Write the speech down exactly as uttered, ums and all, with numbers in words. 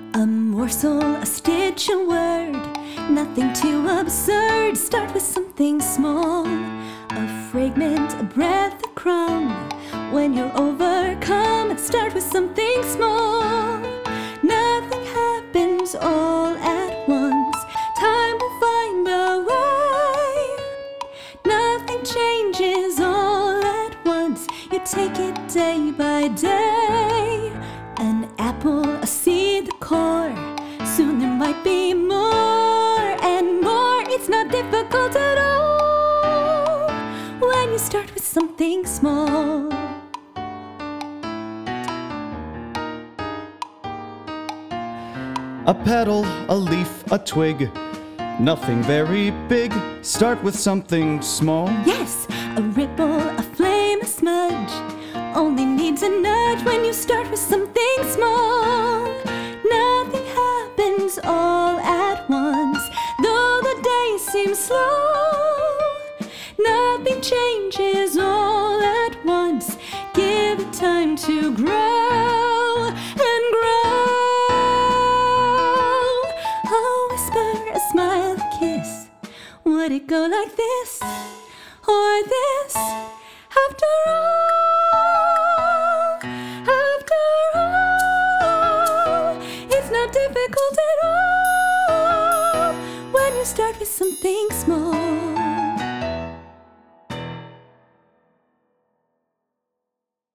A morsel, a stitch, a word, nothing too absurd. Start with something small, a fragment, a breath, a crumb. When you're overcome, start with something small. Nothing happens all at once. Time to find a way. Nothing changes all at once. You take it day by day. An apple, a seed, the core. Soon there might be more and more. It's not difficult at all when you start with something small. A petal, a leaf, a twig, nothing very big. Start with something small. Yes, a ripple, a flame, a smudge. Only needs a nudge when you start with something small. Nothing happens all at once, though the day seems slow. Nothing changes all at once. Give it time to grow and grow. A whisper, a smile, a kiss. Would it go like this or this? After all, after all, it's not difficult at all when you start with something small.